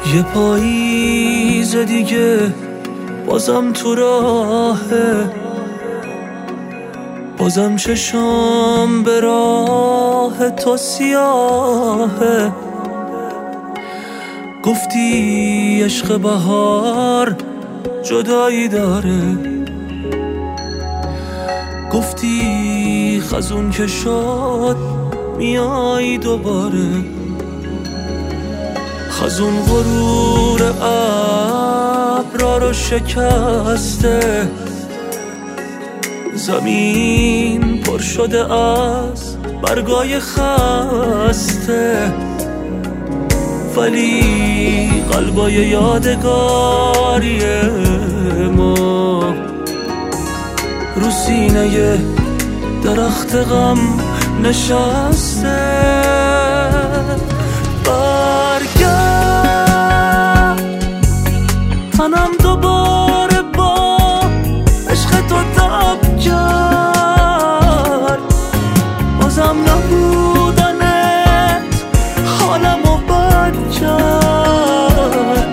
یه پاییز دیگه بازم تو راهه، بازم چشام به راه تو سیاهه. گفتی عشق بهار جدایی داره، گفتی خزون که شد میای دوباره. خزون غرور ابرا رو شکسته، زمین پر شده از برگای خسته، ولی قلبای یادگاری ما رو سینه درخت غم نشسته. برگرد تنم دوباره با عشق تو تب کرد، بازم نبودنت حالمو بد کرد.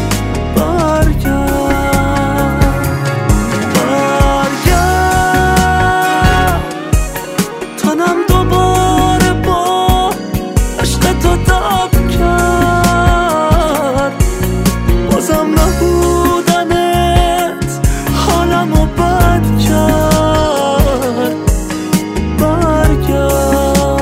برگرد تنم دوباره با عشق تو تب کرد، بازم نبودنت حالمو بد کرد. برگرد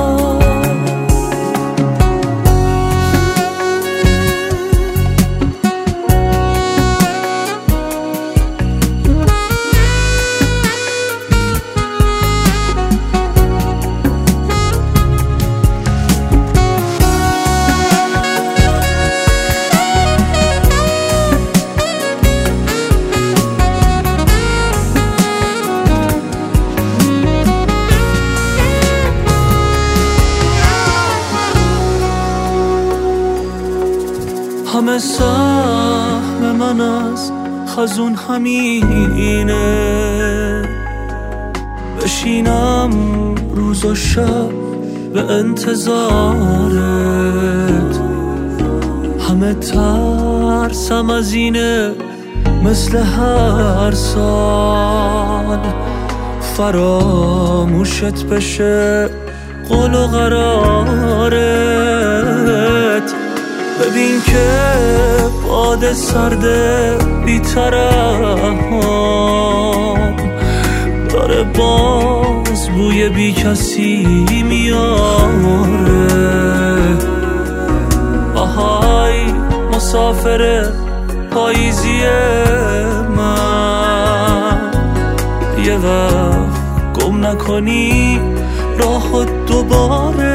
همه سهم من از خزون همینه، بشینم روز و شب به انتظارت. همه ترسم از اینه مثل هر سال فراموشت بشه قول و قرارت. ببین که باد سرده بی‌طرفم داره باز بوی بی کسی میاره. آهای مسافر پاییزی من، یه وقت گم نکنی راهت دوباره.